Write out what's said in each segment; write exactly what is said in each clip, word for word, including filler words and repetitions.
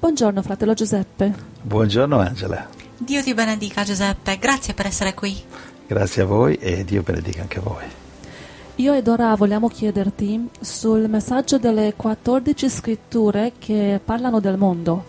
Buongiorno fratello Giuseppe. Buongiorno Angela. Dio ti benedica Giuseppe, grazie per essere qui. Grazie a voi e Dio benedica anche voi. Io ed ora vogliamo chiederti sul messaggio delle quattordici scritture che parlano del mondo.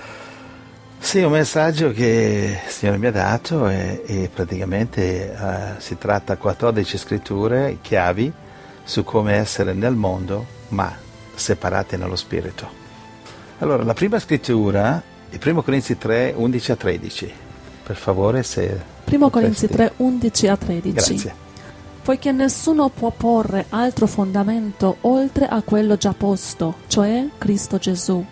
Sì, un messaggio che il Signore mi ha dato e, e praticamente uh, si tratta di quattordici scritture chiavi su come essere nel mondo ma separati nello spirito. Allora, la prima scrittura è primo Corinzi tre, undici a tredici. Per favore, se... primo Corinzi tre, undici a tredici. Grazie. Poiché nessuno può porre altro fondamento oltre a quello già posto, cioè Cristo Gesù.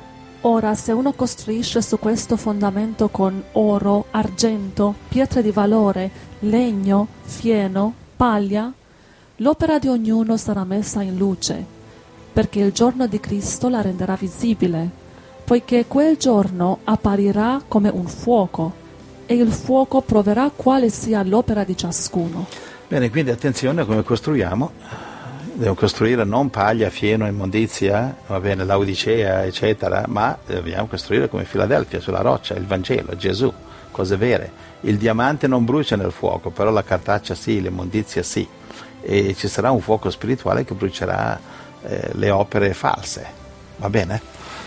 Ora, se uno costruisce su questo fondamento con oro, argento, pietre di valore, legno, fieno, paglia, l'opera di ognuno sarà messa in luce, perché il giorno di Cristo la renderà visibile, poiché quel giorno apparirà come un fuoco, e il fuoco proverà quale sia l'opera di ciascuno. Bene, quindi attenzione a come costruiamo. Dobbiamo costruire non paglia, fieno, immondizia, va bene, Laodicea, eccetera, ma dobbiamo costruire come Filadelfia, sulla roccia, il Vangelo, Gesù, cose vere. Il diamante non brucia nel fuoco, però la cartaccia sì, l'immondizia sì. E ci sarà un fuoco spirituale che brucerà eh, le opere false, va bene?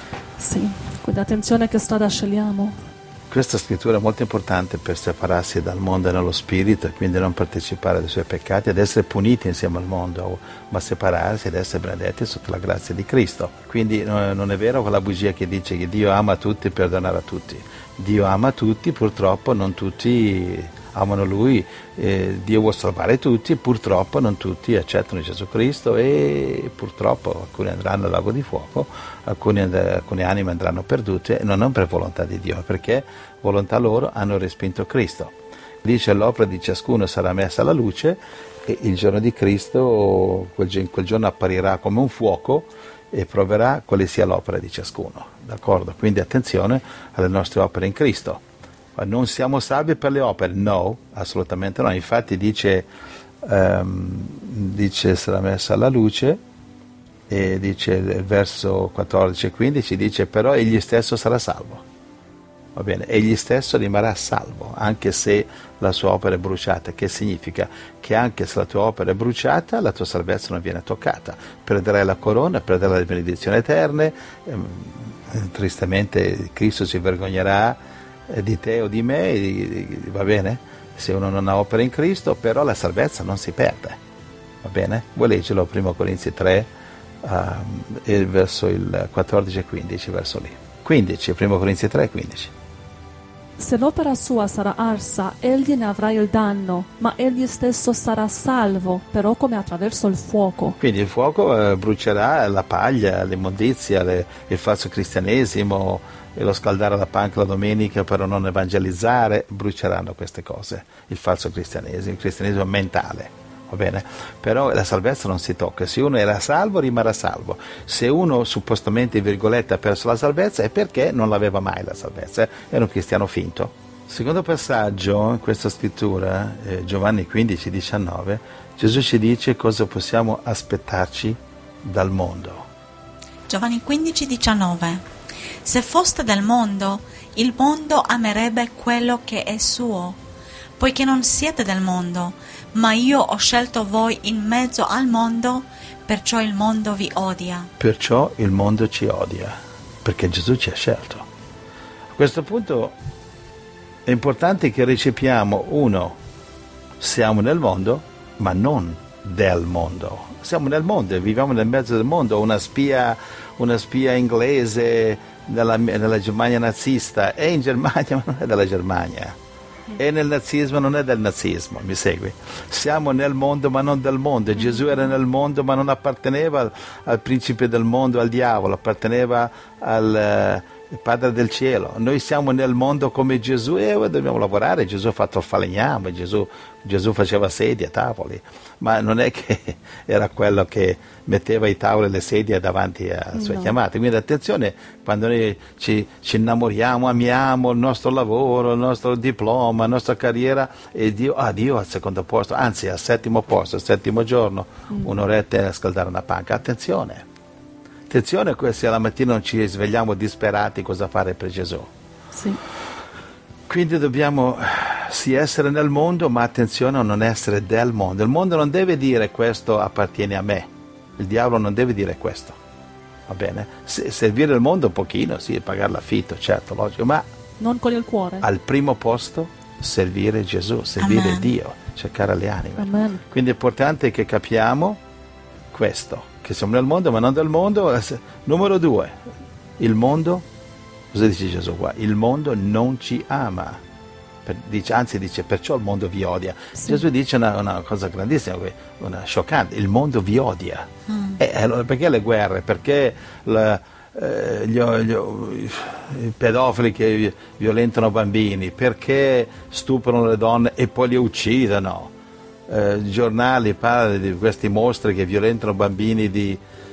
Sì, quindi attenzione che strada scegliamo. Questa scrittura è molto importante per separarsi dal mondo e nello spirito e quindi non partecipare ai suoi peccati ed essere puniti insieme al mondo, ma separarsi ed essere benedetti sotto la grazia di Cristo. Quindi no, non è vero quella bugia che dice che Dio ama tutti e perdonare a tutti. Dio ama tutti, purtroppo non tutti amano Lui, eh, Dio vuole salvare tutti, purtroppo non tutti accettano Gesù Cristo e purtroppo alcuni andranno al lago di fuoco, alcuni, alcune anime andranno perdute, e non per volontà di Dio, perché volontà loro hanno respinto Cristo. Dice l'opera di ciascuno sarà messa alla luce e il giorno di Cristo, quel, quel giorno apparirà come un fuoco e proverà quale sia l'opera di ciascuno, d'accordo? Quindi attenzione alle nostre opere in Cristo. Non siamo salvi per le opere? No, assolutamente no. Infatti dice, um, dice sarà messa alla luce, e dice il verso quattordici e quindici, dice però egli stesso sarà salvo. Va bene, egli stesso rimarrà salvo, anche se la sua opera è bruciata. Che significa? Che anche se la tua opera è bruciata, la tua salvezza non viene toccata. Perderai la corona, perderai le benedizioni eterne, ehm, tristemente Cristo si vergognerà di te o di me, va bene? Se uno non ha opera in Cristo, però la salvezza non si perde, va bene? Vuoi leggerlo primo Corinzi tre, uh, il verso il quattordici e quindici, verso lì. quindici, primo Corinzi tre, quindici. Se l'opera sua sarà arsa, egli ne avrà il danno, ma egli stesso sarà salvo, però come attraverso il fuoco. Quindi il fuoco eh, brucerà la paglia, l'immondizia, le, il falso cristianesimo, e lo scaldare alla panca la domenica per non evangelizzare, bruceranno queste cose, il falso cristianesimo, il cristianesimo mentale, va bene? Però la salvezza non si tocca, se uno era salvo rimarrà salvo, se uno suppostamente, in virgolette, ha perso la salvezza è perché non l'aveva mai la salvezza, era un cristiano finto. Secondo passaggio in questa scrittura, eh, Giovanni quindici, diciannove, Gesù ci dice cosa possiamo aspettarci dal mondo. Giovanni quindici, diciannove. Se foste del mondo, il mondo amerebbe quello che è suo, poiché non siete del mondo, ma io ho scelto voi in mezzo al mondo, perciò il mondo vi odia. Perciò il mondo ci odia, perché Gesù ci ha scelto. A questo punto è importante che recepiamo, uno, siamo nel mondo, ma non del mondo. Siamo nel mondo e viviamo nel mezzo del mondo, una spia, una spia inglese Nella, nella Germania nazista, è in Germania ma non è della Germania, è nel nazismo non è del nazismo, mi segui? Siamo nel mondo ma non del mondo, Gesù era nel mondo ma non apparteneva al, al principe del mondo, al diavolo, apparteneva al uh, Padre del cielo. Noi siamo nel mondo come Gesù e dobbiamo lavorare. Gesù ha fatto il falegname, Gesù, Gesù faceva sedie, tavoli, ma non è che era quello che metteva i tavoli e le sedie davanti alle sue no. chiamate. Quindi attenzione, quando noi ci, ci innamoriamo, amiamo il nostro lavoro, il nostro diploma, la nostra carriera, e Dio, ah, Dio al secondo posto, anzi al settimo posto, al settimo giorno, mm. un'oretta a scaldare una panca. Attenzione, Attenzione se alla mattina non ci svegliamo disperati cosa fare per Gesù. Sì. Quindi dobbiamo sì essere nel mondo, ma attenzione a non essere del mondo. Il mondo non deve dire questo appartiene a me. Il diavolo non deve dire questo. Va bene? Se, servire il mondo un pochino, sì, pagare l'affitto, certo, logico, ma non con il cuore. Al primo posto servire Gesù, servire Amen. Dio, cercare le anime. Amen. Quindi è importante che capiamo questo, che siamo nel mondo, ma non del mondo. Numero due, il mondo, cosa dice Gesù qua? Il mondo non ci ama. Per, dice, anzi dice, perciò il mondo vi odia. Sì. Gesù dice una, una cosa grandissima, una scioccante, il mondo vi odia. Mm. E allora perché le guerre? Perché la, eh, gli, gli, i pedofili che violentano bambini? Perché stuprano le donne e poi le uccidono? Eh, I giornali parlano di questi mostri che violentano bambini di,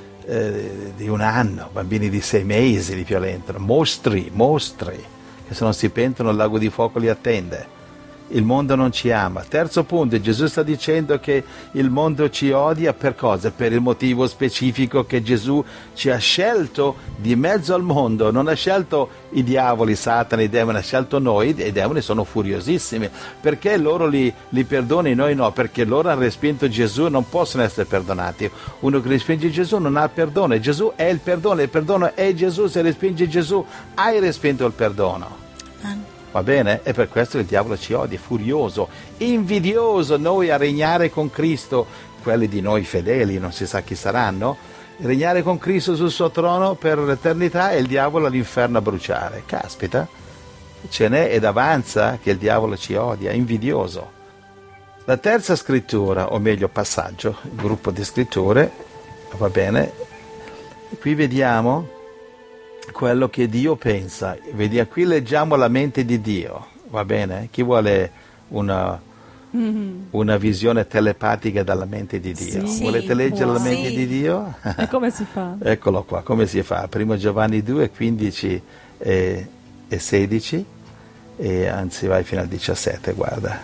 eh, di un anno, bambini di sei mesi li violentano. Mostri, mostri, che se non si pentono il lago di fuoco li attende. Il mondo non ci ama. Terzo punto, Gesù sta dicendo che il mondo ci odia per cosa? Per il motivo specifico che Gesù ci ha scelto di mezzo al mondo, non ha scelto i diavoli, Satana, i demoni, ha scelto noi, e i demoni sono furiosissimi. Perché loro li, li perdona e noi no? Perché loro hanno respinto Gesù e non possono essere perdonati. Uno che respinge Gesù non ha perdono, e Gesù è il perdono, il perdono è Gesù. Se respingi Gesù hai respinto il perdono. Va bene? E per questo il diavolo ci odia, è furioso, invidioso noi a regnare con Cristo, quelli di noi fedeli, non si sa chi saranno, regnare con Cristo sul suo trono per l'eternità e il diavolo all'inferno a bruciare. Caspita, ce n'è ed avanza che il diavolo ci odia, invidioso. La terza scrittura, o meglio passaggio, il gruppo di scritture, va bene, qui vediamo quello che Dio pensa. Vediamo, qui leggiamo la mente di Dio, va bene? Chi vuole una, mm-hmm. una visione telepatica dalla mente di Dio? Sì. Volete leggere Wow. la mente Sì. di Dio? E come si fa? Eccolo qua, come si fa? Primo Giovanni due, quindici e, e sedici, e anzi vai fino al diciassette, guarda.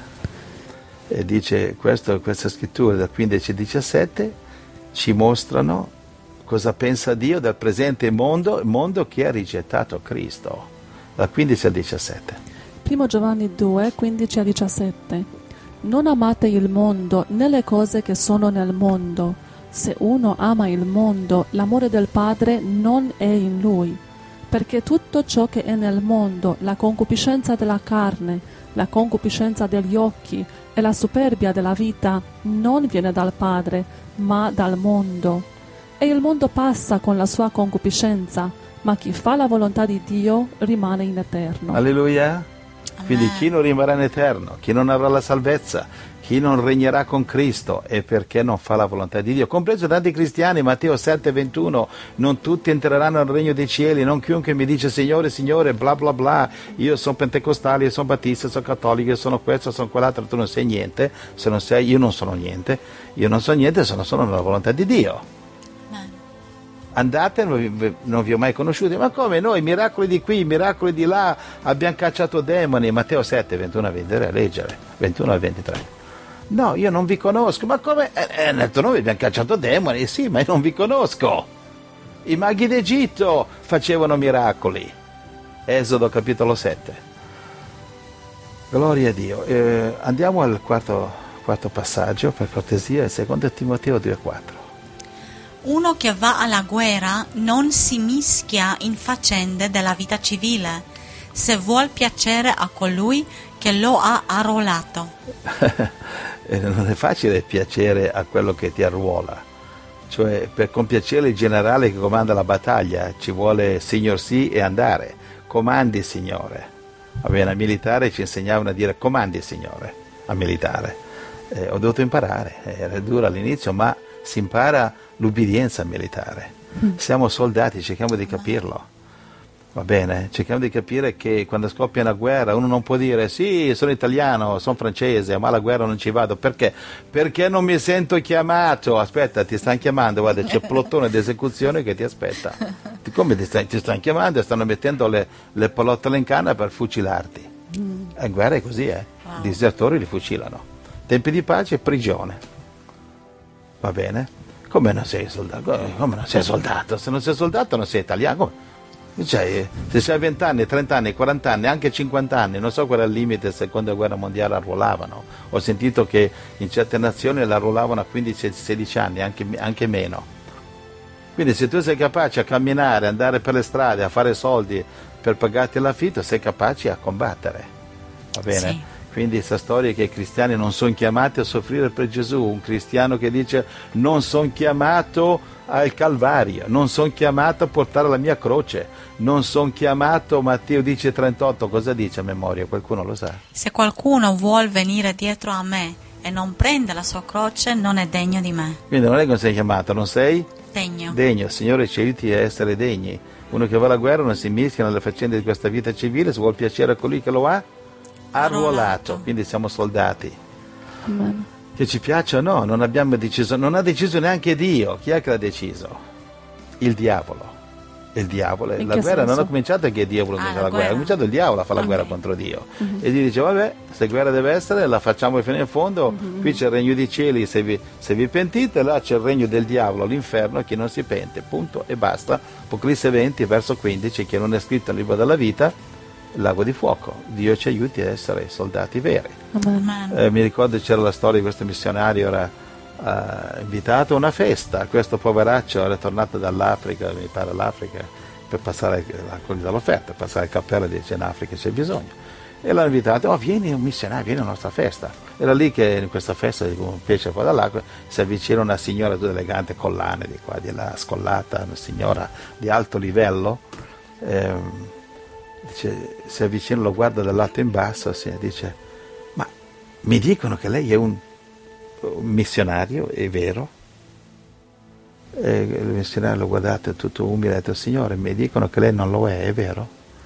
E dice, questo, questa scrittura da quindici e diciassette ci mostrano cosa pensa Dio del presente mondo, il mondo che ha rigettato Cristo. Da quindici al diciassette. Primo Giovanni due, quindici a diciassette. Non amate il mondo né le cose che sono nel mondo. Se uno ama il mondo, l'amore del Padre non è in lui. Perché tutto ciò che è nel mondo, la concupiscenza della carne, la concupiscenza degli occhi e la superbia della vita, non viene dal Padre, ma dal mondo. E il mondo passa con la sua concupiscenza, ma chi fa la volontà di Dio rimane in eterno. Alleluia. Quindi Amen. chi non rimarrà in eterno, chi non avrà la salvezza, chi non regnerà con Cristo, è perché non fa la volontà di Dio. Compreso tanti cristiani, Matteo sette ventuno, non tutti entreranno nel regno dei cieli, non chiunque mi dice Signore, Signore, bla bla bla, io sono pentecostale, io sono battista, sono cattolico, io sono questo, sono quell'altro, tu non sei niente, se non sei, io non sono niente, io non so niente se non sono nella volontà di Dio. Andate, non vi, non vi ho mai conosciuti. Ma come noi, miracoli di qui, miracoli di là, abbiamo cacciato demoni. Matteo sette, ventuno a ventidue, a leggere, ventuno a ventitré. No, io non vi conosco. Ma come? Eh, eh, nel tuo nome abbiamo cacciato demoni? Sì, ma io non vi conosco. I maghi d'Egitto facevano miracoli. Esodo capitolo sette. Gloria a Dio. Eh, andiamo al quarto, quarto passaggio, per cortesia, il secondo Timoteo due quattro. Uno che va alla guerra non si mischia in faccende della vita civile, se vuol piacere a colui che lo ha arruolato. Non è facile piacere a quello che ti arruola, cioè per compiacere il generale che comanda la battaglia ci vuole signor sì e andare, comandi signore. Va bene, a militare ci insegnavano a dire comandi signore, a militare. Eh, ho dovuto imparare, era duro all'inizio, ma si impara l'ubbidienza militare. Siamo soldati, cerchiamo di capirlo. Va bene? Cerchiamo di capire che quando scoppia una guerra uno non può dire sì, sono italiano, sono francese, ma alla guerra non ci vado. Perché? Perché non mi sento chiamato. Aspetta, ti stanno chiamando, guarda, c'è il plotone di esecuzione che ti aspetta. Come ti, stai, ti stanno chiamando e stanno mettendo le, le pallottole in canna per fucilarti. La guerra è così, eh? Wow. I disertori li fucilano. Tempi di pace e prigione. Va bene? Come non sei soldato? Come non sei soldato? Se non sei soldato non sei italiano. Cioè, se sei a venti anni, trenta anni, quaranta anni, anche cinquanta anni, non so qual è il limite, seconda guerra mondiale arruolavano. Ho sentito che in certe nazioni la arruolavano a quindici sedici anni, anche, anche meno. Quindi se tu sei capace a camminare, andare per le strade, a fare soldi per pagarti l'affitto, sei capace a combattere. Va bene? Sì. Quindi questa storia che i cristiani non sono chiamati a soffrire per Gesù, un cristiano che dice non sono chiamato al Calvario, non sono chiamato a portare la mia croce, non sono chiamato, Matteo dice trentotto, cosa dice a memoria? Qualcuno lo sa? Se qualcuno vuol venire dietro a me e non prende la sua croce, non è degno di me. Quindi non è che non sei chiamato, non sei? Degno. Degno, il Signore ci aiuti a essere degni. Uno che va alla guerra non si mischia nelle faccende di questa vita civile, se vuol piacere a colui che lo ha arruolato, Arruolato. quindi siamo soldati. Amen. Che ci piaccia o no, non abbiamo deciso, non ha deciso neanche Dio. Chi è che l'ha deciso? Il diavolo. Il diavolo. In La che guerra senso? non ha cominciato che Dio vuole Ah, vincere la la guerra, ha guerra. cominciato il diavolo a fare Ok. la guerra contro Dio. Mhm. E Dio dice, vabbè, se guerra deve essere, la facciamo fino in fondo, Mhm. qui c'è il regno dei cieli se vi, se vi pentite, là c'è il regno del diavolo, l'inferno, chi non si pente, punto e basta. Apocalisse venti, verso quindici, che non è scritto nel libro della vita, il lago di fuoco. Dio ci aiuti a essere soldati veri. Amen. Amen. Eh, mi ricordo c'era la storia di questo missionario, era eh, invitato a una festa, questo poveraccio era tornato dall'Africa, mi pare l'Africa, per passare la raccogliere l'offerta, per passare il cappello e dice in Africa c'è bisogno. E l'hanno invitato, oh vieni un missionario, vieni alla nostra festa. Era lì che in questa festa, un pesce fuori dall'acqua, si avvicina una signora tutta elegante, collane di qua, di là, scollata, una signora di alto livello, ehm, dice, si avvicina, lo guarda dall'alto in basso e dice, ma mi dicono che lei è un, un missionario, è vero? E il missionario lo guardate tutto umile e ha detto, signore, mi dicono che lei non lo è, è vero?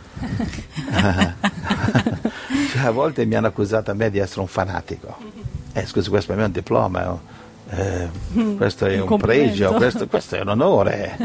Cioè, a volte mi hanno accusato a me di essere un fanatico. Eh, scusi, questo per me è un diploma, è un- eh, questo è Un un complimento. pregio, questo, questo è un onore.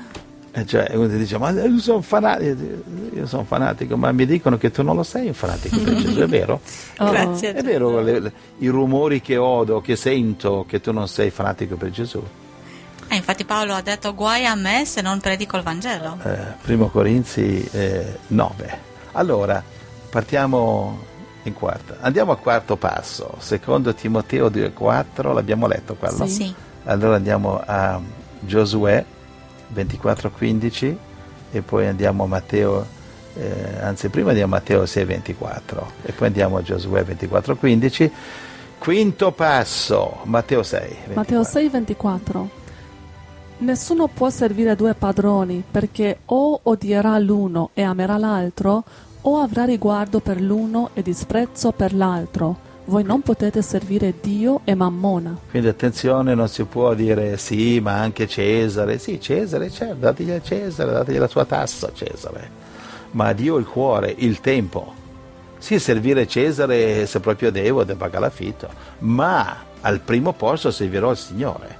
E cioè, uno ti dice, ma io sono fanatico, io sono fanatico, ma mi dicono che tu non lo sei un fanatico per Gesù, è vero? Oh. Grazie. È vero, le- le- i rumori che odo, che sento, che tu non sei fanatico per Gesù. Eh, infatti Paolo ha detto guai a me se non predico il Vangelo. Eh, Primo Corinzi eh, nove. Allora, partiamo in quarta. Andiamo al quarto passo. Secondo Timoteo due quattro, l'abbiamo letto quello? Sì. Sì. Allora andiamo a Giosuè ventiquattro quindici e poi andiamo a Matteo, eh, anzi prima andiamo a Matteo sei ventiquattro e poi andiamo a Giosuè ventiquattro quindici. Quinto passo, Matteo sei ventiquattro. Matteo sei ventiquattro. Nessuno può servire due padroni, perché o odierà l'uno e amerà l'altro, o avrà riguardo per l'uno e disprezzo per l'altro. Voi non potete servire Dio e Mammona. Quindi attenzione, non si può dire sì, ma anche Cesare. Sì, Cesare, certo, dategli a Cesare, dategli la sua tassa a Cesare. Ma a Dio il cuore, il tempo. Sì, servire Cesare se proprio devo, devo pagare l'affitto, ma al primo posto servirò il Signore.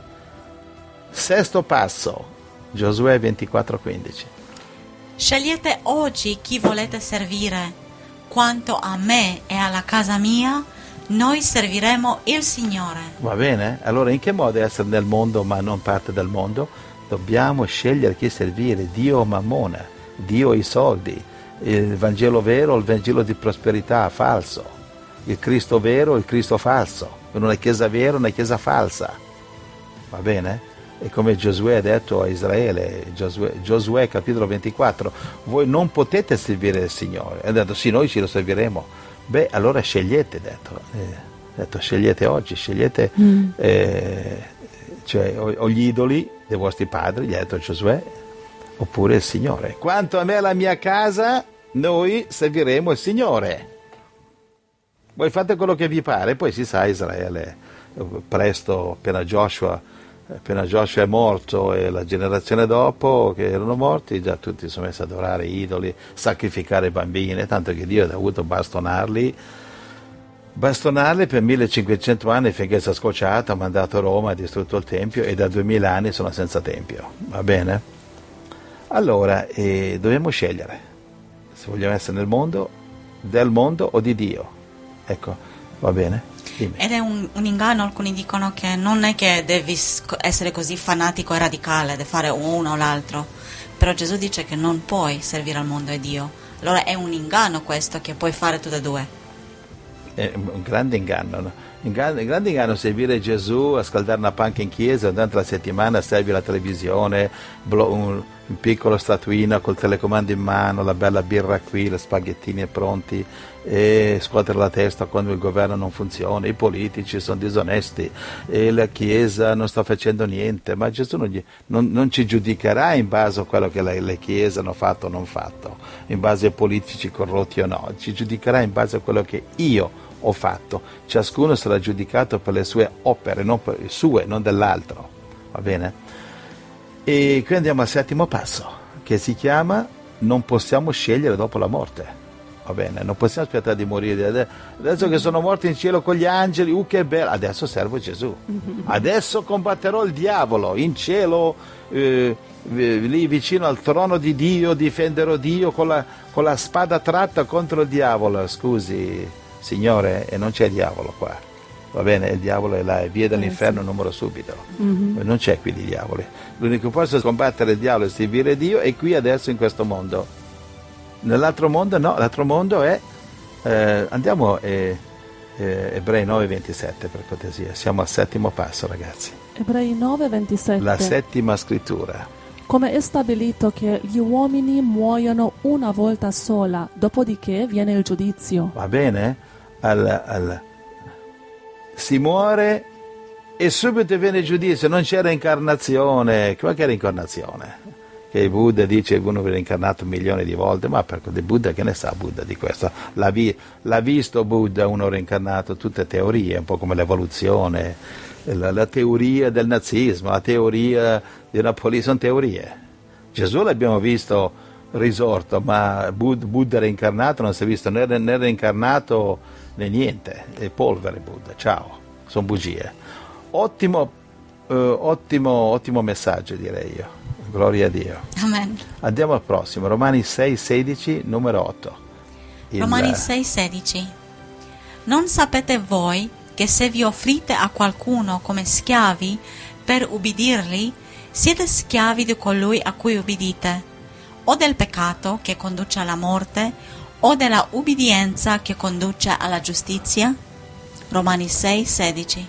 Sesto passo, Giosuè ventiquattro quindici. Scegliete oggi chi volete servire. Quanto a me e alla casa mia, noi serviremo il Signore. Va bene? Allora in che modo essere nel mondo ma non parte del mondo? Dobbiamo scegliere chi servire, Dio o Mammona, Dio o i soldi, il Vangelo vero o il Vangelo di prosperità falso, il Cristo vero o il Cristo falso, una chiesa vera o una chiesa falsa. Va bene? E come Giosuè ha detto a Israele, Giosuè, Giosuè capitolo ventiquattro, voi non potete servire il Signore. Ha detto sì, noi ci lo serviremo. Beh, allora scegliete, ha detto. Eh, ha detto scegliete oggi, scegliete Mm. eh, cioè, o, o gli idoli dei vostri padri, gli ha detto Giosuè, oppure il Signore. Quanto a me e alla mia casa, noi serviremo il Signore. Voi fate quello che vi pare, poi si sa Israele, presto, appena Joshua appena Joshua è morto e la generazione dopo che erano morti, già tutti sono messi ad adorare idoli, sacrificare bambini, tanto che Dio ha dovuto bastonarli bastonarli per millecinquecento anni finché si è scocciato, ha mandato a Roma, ha distrutto il Tempio e da duemila anni sono senza Tempio, va bene? Allora eh, dobbiamo scegliere se vogliamo essere nel mondo, del mondo o di Dio, ecco, va bene? Dimmi. Ed è un, un inganno. Alcuni dicono che non è che devi essere così fanatico e radicale di fare uno o l'altro, però Gesù dice che non puoi servire al mondo e Dio. Allora è un inganno questo, che puoi fare tutte e due. È un grande inganno, no? Un grande, un grande inganno servire Gesù, a scaldare una panca in chiesa, durante la settimana servi la televisione, un, un piccolo statuino col telecomando in mano, la bella birra qui, le spaghettini pronti, e scuotere la testa quando il governo non funziona, i politici sono disonesti e la chiesa non sta facendo niente. Ma Gesù non, gli, non, non ci giudicherà in base a quello che le, le chiese hanno fatto o non fatto, in base ai politici corrotti o no, ci giudicherà in base a quello che io ho fatto. Ciascuno sarà giudicato per le sue opere, non per le sue, non dell'altro, va bene? E qui andiamo al settimo passo, che si chiama: non possiamo scegliere dopo la morte, va bene? Non possiamo aspettare di morire. Adesso che sono morto in cielo con gli angeli, uh che bello, adesso servo Gesù, adesso combatterò il diavolo in cielo, eh, lì vicino al trono di Dio, difenderò Dio con la, con la spada tratta contro il diavolo. Scusi Signore, e non c'è diavolo qua, va bene? Il diavolo è là, è via dall'inferno, eh, sì. numero subito, Mm-hmm. non c'è qui di diavoli. L'unico posto è combattere il diavolo e servire Dio è qui adesso in questo mondo. Nell'altro mondo no, l'altro mondo è, eh, andiamo eh, eh, Ebrei nove ventisette per cortesia, siamo al settimo passo, ragazzi. Ebrei nove ventisette. La settima scrittura. Come è stabilito che gli uomini muoiono una volta sola, dopodiché viene il giudizio. Va bene? Al, al, si muore e subito viene il giudizio, non c'è reincarnazione. Qualche reincarnazione? Che il Buddha dice che uno viene incarnato milioni di volte, ma per il Buddha, che ne sa Buddha di questo? L'ha, vi, l'ha visto Buddha uno reincarnato? Tutte teorie, un po' come l'evoluzione, la, la teoria del nazismo, la teoria di Napoleone, sono teorie. Gesù l'abbiamo visto risorto, ma Buddha, Buddha reincarnato non si è visto né, né reincarnato né niente, è polvere Buddha, ciao, sono bugie. Ottimo, eh, ottimo, ottimo messaggio, direi io, gloria a Dio. Amen. Andiamo al prossimo, Romani sei sedici, numero otto. Il... Romani sei sedici. Non sapete voi che se vi offrite a qualcuno come schiavi per ubbidirli, siete schiavi di colui a cui ubbidite, o del peccato che conduce alla morte, o della ubbidienza che conduce alla giustizia? Romani sei sedici.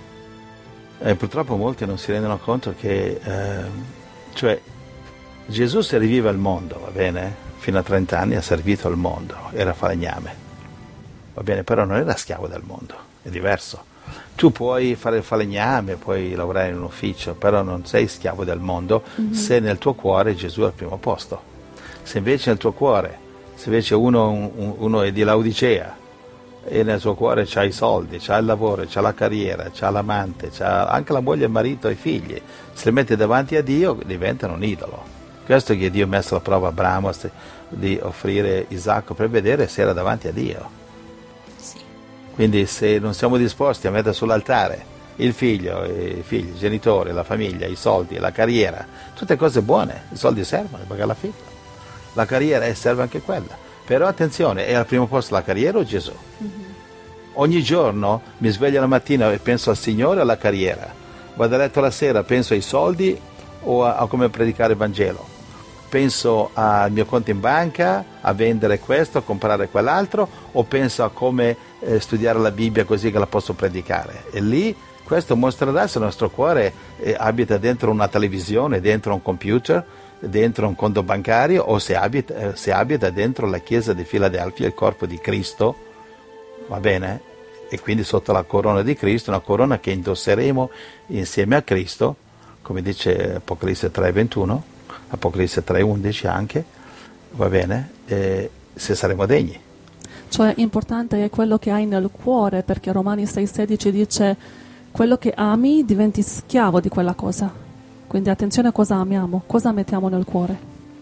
Eh, purtroppo molti non si rendono conto che eh, cioè Gesù serviva il mondo, va bene? Fino a trenta anni ha servito il mondo, era falegname, va bene? Però non era schiavo del mondo, è diverso. Tu puoi fare il falegname, puoi lavorare in un ufficio, però non sei schiavo del mondo, mm-hmm. se nel tuo cuore Gesù è al primo posto. Se invece nel tuo cuore, se invece uno, uno è di Laodicea e nel suo cuore c'ha i soldi, c'ha il lavoro, c'ha la carriera, c'ha l'amante, c'ha anche la moglie, il marito e i figli, se li mette davanti a Dio diventano un idolo. Questo è che Dio ha messo alla prova Abramo di offrire Isacco per vedere se era davanti a Dio. Sì. Quindi se non siamo disposti a mettere sull'altare il figlio, i figli, i genitori, la famiglia, i soldi, la carriera, tutte cose buone, i soldi servono per pagare l'affitto. La carriera e serve anche quella, però attenzione, è al primo posto la carriera o Gesù? Mm-hmm. Ogni giorno mi sveglio la mattina e penso al Signore o alla carriera, vado a letto la sera, penso ai soldi o a, a come predicare il Vangelo, penso al mio conto in banca, a vendere questo, a comprare quell'altro, o penso a come eh, studiare la Bibbia così che la posso predicare. E lì questo mostrerà se il nostro cuore eh, abita dentro una televisione, dentro un computer, dentro un conto bancario, o se abita, eh, se abita dentro la chiesa di Filadelfia, il corpo di Cristo, va bene? E quindi sotto la corona di Cristo, una corona che indosseremo insieme a Cristo, come dice Apocalisse tre ventuno, Apocalisse tre undici anche, va bene? E se saremo degni. Cioè importante è quello che hai nel cuore, perché Romani sei sedici dice quello che ami diventi schiavo di quella cosa. Quindi attenzione a cosa amiamo, cosa mettiamo nel cuore.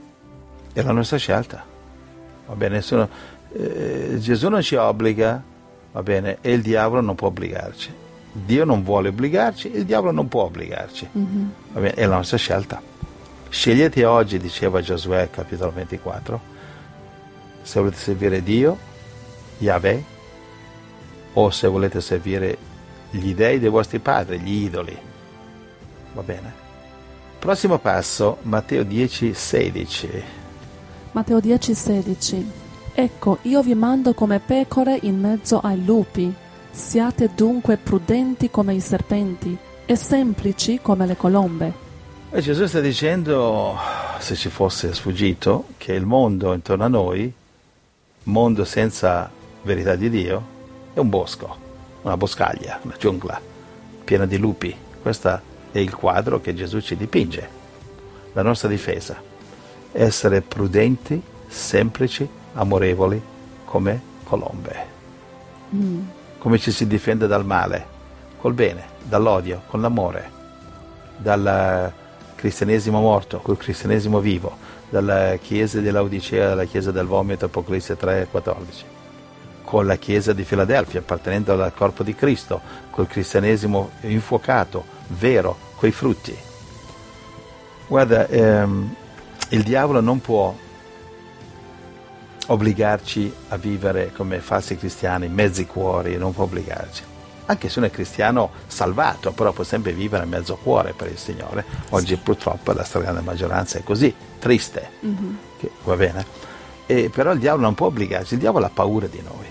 È la nostra scelta, va bene? Nessuno, eh, Gesù non ci obbliga, va bene? E il diavolo non può obbligarci. Dio non vuole obbligarci, il diavolo non può obbligarci. Mm-hmm. Va bene? È la nostra scelta. Scegliete oggi, diceva Giosuè, capitolo ventiquattro, se volete servire Dio, Yahweh, o se volete servire gli dei dei vostri padri, gli idoli. Va bene? Prossimo passo, Matteo dieci sedici. Matteo dieci sedici. Ecco, io vi mando come pecore in mezzo ai lupi. Siate dunque prudenti come i serpenti e semplici come le colombe. E Gesù sta dicendo, se ci fosse sfuggito, che il mondo intorno a noi, mondo senza verità di Dio, è un bosco, una boscaglia, una giungla piena di lupi. Questo è il quadro che Gesù ci dipinge, la nostra difesa. Essere prudenti, semplici, amorevoli come colombe. Mm. Come ci si difende dal male? Col bene, dall'odio, con l'amore, dal cristianesimo morto, col cristianesimo vivo, dalla chiesa dell'Odicea alla chiesa del vomito, Apocalisse tre quattordici, con la chiesa di Filadelfia, appartenendo al corpo di Cristo, col cristianesimo infuocato, vero, coi frutti. Guarda, ehm, il diavolo non può obbligarci a vivere come falsi cristiani, mezzi cuori, non può obbligarci. Anche se uno è cristiano salvato, però può sempre vivere mezzo cuore per il Signore. Oggi purtroppo la stragrande maggioranza è così, triste, mm-hmm. che, va bene? E, però il diavolo non può obbligarci, il diavolo ha paura di noi.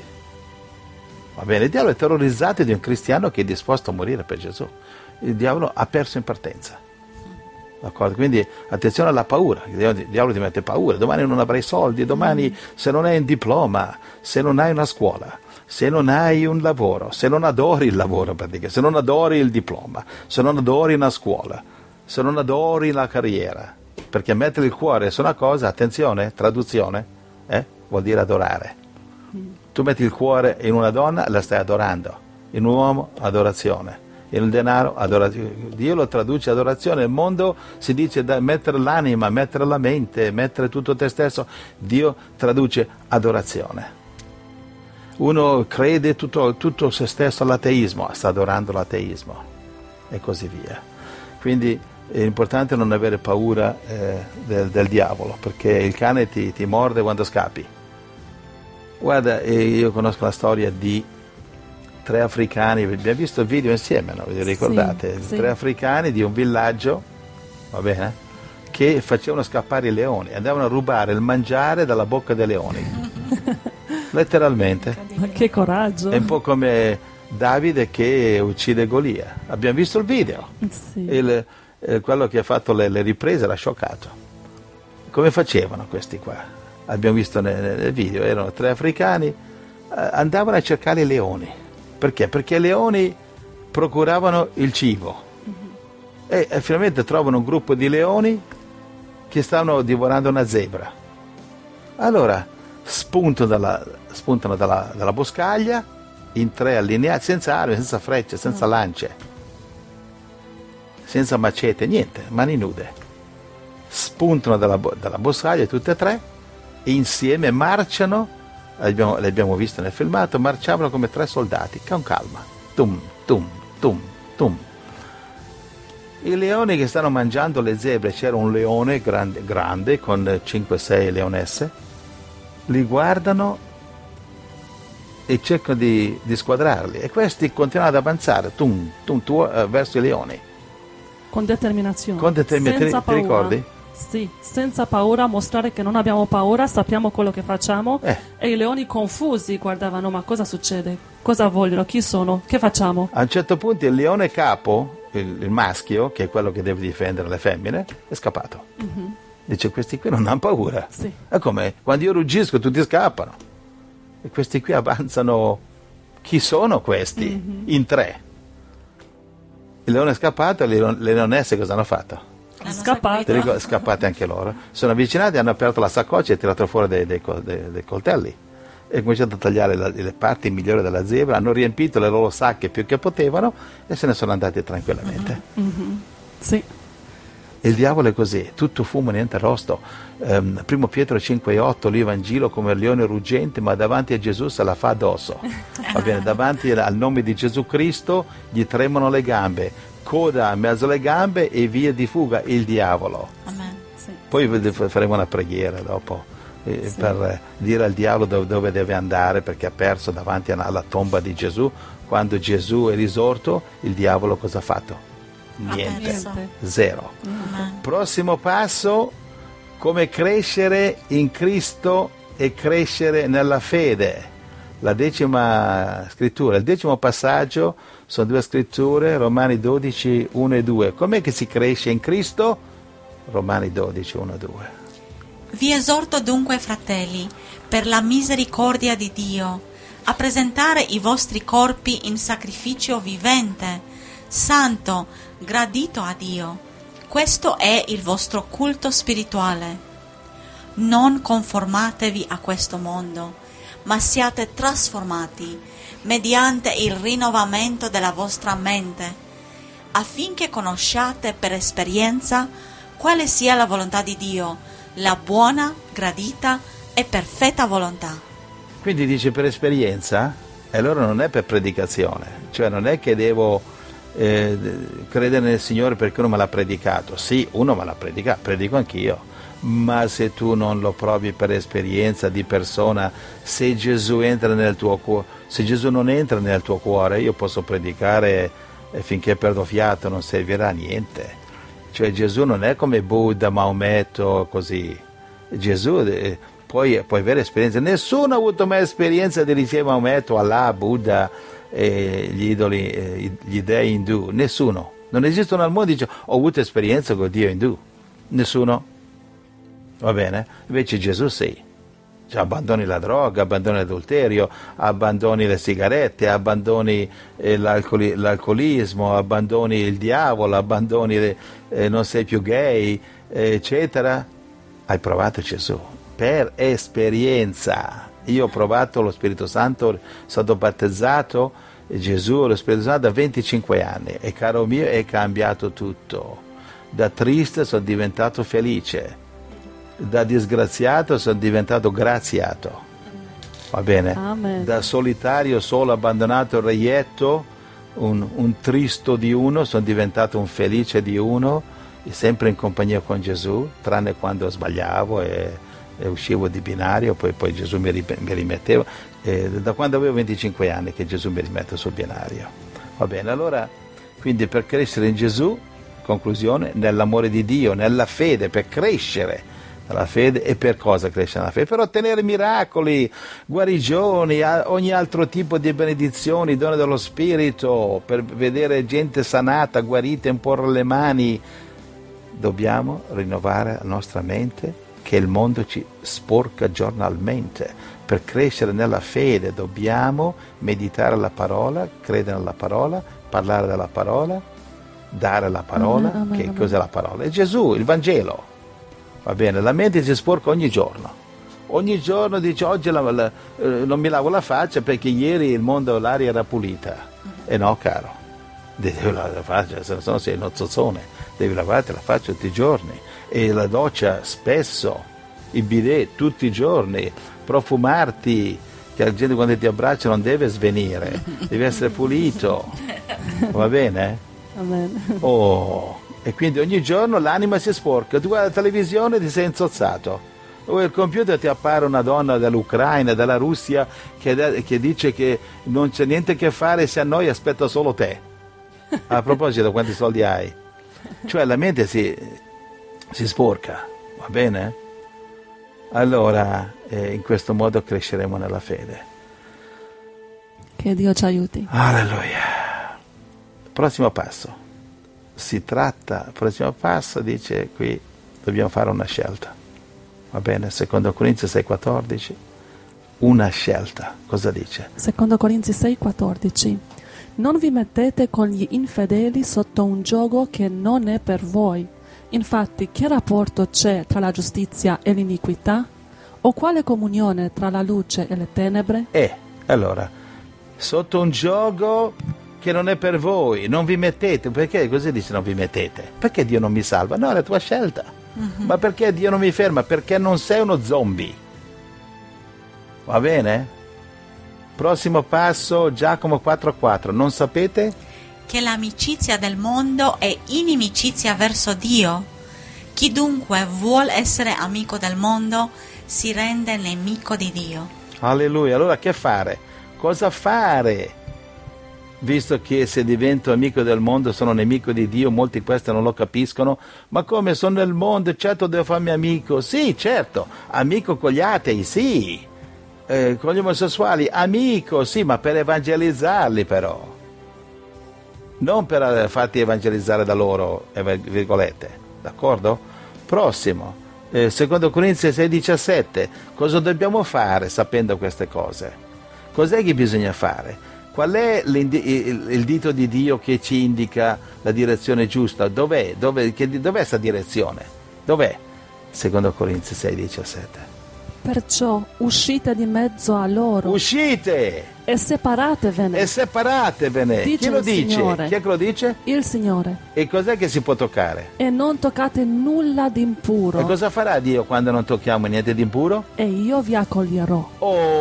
Va bene? Il diavolo è terrorizzato di un cristiano che è disposto a morire per Gesù. Il diavolo ha perso in partenza. D'accordo? Quindi attenzione alla paura, il diavolo ti mette paura, domani non avrai soldi, domani se non hai un diploma, se non hai una scuola, se non hai un lavoro, se non adori il lavoro praticamente, se non adori il diploma, se non adori una scuola, se non adori la carriera, perché mettere il cuore su una cosa, attenzione, traduzione, eh, vuol dire adorare. Tu metti il cuore in una donna, la stai adorando, in un uomo, adorazione. Il denaro, adorazione. Dio lo traduce adorazione. Nel mondo si dice da mettere l'anima, mettere la mente, mettere tutto te stesso. Dio traduce adorazione. Uno crede tutto, tutto se stesso all'ateismo, sta adorando l'ateismo e così via. Quindi è importante non avere paura eh, del, del diavolo, perché il cane ti, ti morde quando scappi. Guarda, io conosco la storia di tre africani, abbiamo visto il video insieme, no? Vi ricordate? Sì, sì. Tre africani di un villaggio, va bene, che facevano scappare i leoni, andavano a rubare il mangiare dalla bocca dei leoni, letteralmente. Ma che coraggio! È un po' come Davide che uccide Golia. Abbiamo visto il video, sì. il, eh, quello che ha fatto le, le riprese era scioccato. Come facevano questi qua? Abbiamo visto nel, nel video, erano tre africani, eh, andavano a cercare i leoni. Perché? Perché i leoni procuravano il cibo. Mm-hmm. e, e finalmente trovano un gruppo di leoni che stavano divorando una zebra. Allora spuntano dalla, spuntano dalla, dalla boscaglia in tre allineati, senza armi, senza frecce, senza no. lance, senza macete, niente, mani nude. Spuntano dalla, dalla boscaglia tutte e tre e insieme marciano. Abbiamo, l'abbiamo visto nel filmato, marciavano come tre soldati, con calma, tum, tum, tum, tum. I leoni che stanno mangiando le zebre, c'era un leone grande, grande con cinque sei leonesse, li guardano e cercano di, di squadrarli, e questi continuano ad avanzare, tum, tum, tum, verso i leoni. Con determinazione. Con determinazione, senza ti paura. ricordi? Sì, senza paura, mostrare che non abbiamo paura, sappiamo quello che facciamo. Eh. E i leoni confusi guardavano, ma cosa succede? Cosa vogliono? Chi sono? Che facciamo? A un certo punto il leone capo, il, il maschio, che è quello che deve difendere le femmine, è scappato. Mm-hmm. Dice, questi qui non hanno paura. Sì. È come quando io ruggisco tutti scappano. E questi qui avanzano. Chi sono questi? Mm-hmm. In tre. Il leone è scappato e le, le leonesse cosa hanno fatto? Scappate. Scappate anche loro. Sono avvicinati, hanno aperto la saccoccia e tirato fuori dei, dei, dei, dei coltelli e cominciato a tagliare la, le parti migliori della zebra, hanno riempito le loro sacche più che potevano e se ne sono andati tranquillamente. Mm-hmm. Sì. Il diavolo è così, tutto fumo, niente rosto. Um, primo Pietro cinque e otto, lui Vangelo come il leone ruggente, ma davanti a Gesù se la fa addosso. Va bene, davanti al nome di Gesù Cristo gli tremano le gambe, coda in mezzo alle gambe e via di fuga il diavolo. Amen. Sì. Poi faremo una preghiera dopo eh, Sì. per dire al diavolo dove, dove deve andare, perché ha perso davanti alla, alla tomba di Gesù. Quando Gesù è risorto, il diavolo cosa ha fatto? Niente, perso. Niente. zero. Amen. Prossimo passo, come crescere in Cristo e crescere nella fede. La decima scrittura, il decimo passaggio sono due scritture, Romani dodici, uno e due. Com'è che si cresce in Cristo? Romani dodici, uno e due. Vi esorto dunque, fratelli, per la misericordia di Dio, a presentare i vostri corpi in sacrificio vivente, santo, gradito a Dio. Questo è il vostro culto spirituale. Non conformatevi a questo mondo, ma siate trasformati mediante il rinnovamento della vostra mente, affinché conosciate per esperienza quale sia la volontà di Dio, la buona, gradita e perfetta volontà. Quindi dice per esperienza, e allora non è per predicazione, cioè non è che devo eh, credere nel Signore perché uno me l'ha predicato. Sì, uno me l'ha predicato, predico anch'io, ma se tu non lo provi per esperienza di persona, se Gesù entra nel tuo cuore, se Gesù non entra nel tuo cuore, io posso predicare e finché perdo fiato non servirà a niente. Cioè Gesù non è come Buddha, Maometto, così. Gesù eh, puoi, puoi avere esperienza. Nessuno ha avuto mai esperienza di ricevere Maometto, Allah, Buddha, eh, gli idoli, eh, gli dei indù. Nessuno. Non esistono al mondo, dice, ho avuto esperienza con Dio indù. Nessuno. Va bene? Invece Gesù sì. Cioè, abbandoni la droga, abbandoni l'adulterio, abbandoni le sigarette, abbandoni eh, l'alcoli, l'alcolismo, abbandoni il diavolo, abbandoni le, eh, non sei più gay, eh, eccetera. Hai provato Gesù per esperienza. Io ho provato lo Spirito Santo, sono stato battezzato, Gesù, lo Spirito Santo da venticinque anni e caro mio è cambiato tutto. Da triste sono diventato felice. Da disgraziato sono diventato graziato, va bene? Amen. Da solitario, solo, abbandonato, reietto, un, un tristo di uno, sono diventato un felice di uno, sempre in compagnia con Gesù, tranne quando sbagliavo e, e uscivo di binario, poi, poi Gesù mi, ri, mi rimetteva. E da quando avevo venticinque anni che Gesù mi rimette sul binario, va bene? Allora, quindi per crescere in Gesù, conclusione, nell'amore di Dio, nella fede, per crescere la fede. E per cosa cresce la fede? Per ottenere miracoli, guarigioni, ogni altro tipo di benedizioni, dono dello Spirito, per vedere gente sanata, guarita, imporre le mani. Dobbiamo rinnovare la nostra mente, che il mondo ci sporca giornalmente. Per crescere nella fede dobbiamo meditare la parola, credere nella parola, parlare della parola, dare la parola. Amen, amen, che amen. cos'è la parola? È Gesù, il Vangelo. Va bene, la mente si sporca ogni giorno. Ogni giorno dice oggi la, la, eh, non mi lavo la faccia perché ieri il mondo, l'aria era pulita. E no, caro, devi lavare la faccia, se no sei uno zozzone. Devi lavarti la faccia tutti i giorni. E la doccia spesso, i bidet tutti i giorni, profumarti, che la gente quando ti abbraccia non deve svenire, deve essere pulito. Va bene? Amen. Oh... E quindi ogni giorno l'anima si sporca, tu guardi la televisione e ti sei inzozzato, o il computer ti appare una donna dall'Ucraina, dalla Russia che, che dice che non c'è niente che fare, si annoia, aspetta solo te. A proposito, quanti soldi hai? Cioè la mente si, si sporca, va bene? Allora eh, in questo modo cresceremo nella fede. Che Dio ci aiuti. Alleluia. Prossimo passo. Si tratta, il prossimo passo dice qui dobbiamo fare una scelta, va bene? Secondo Corinzi sei quattordici, una scelta, cosa dice? Secondo Corinzi sei quattordici. Non vi mettete con gli infedeli sotto un giogo che non è per voi. Infatti, che rapporto c'è tra la giustizia e l'iniquità? O quale comunione tra la luce e le tenebre? E allora, sotto un giogo che non è per voi, non vi mettete. Perché così dice non vi mettete? Perché Dio non mi salva? No, è la tua scelta. Mm-hmm. Ma perché Dio non mi ferma? Perché non sei uno zombie. Va bene? Prossimo passo, Giacomo quattro quattro. Non sapete? Che l'amicizia del mondo è inimicizia verso Dio. Chi dunque vuol essere amico del mondo si rende nemico di Dio. Alleluia. Allora che fare? Cosa fare? Visto che se divento amico del mondo sono nemico di Dio, molti questo non lo capiscono. Ma come sono nel mondo, certo devo farmi amico. Sì, certo, amico con gli atei, sì. Eh, con gli omosessuali, amico, sì, ma per evangelizzarli però. Non per farti evangelizzare da loro, virgolette. D'accordo? Prossimo. Eh, secondo Corinzi sei diciassette. Cosa dobbiamo fare sapendo queste cose? Cos'è che bisogna fare? Qual è il, il dito di Dio che ci indica la direzione giusta? Dov'è? Dov'è, che, dov'è questa direzione? Dov'è? Secondo Corinzi sei diciassette. Perciò uscite di mezzo a loro. Uscite! E separatevene. E separatevene. Dice Chi lo il dice? Signore. Chi è che lo dice? Il Signore. E cos'è che si può toccare? E non toccate nulla di impuro. E cosa farà Dio quando non tocchiamo niente di impuro? E io vi accoglierò.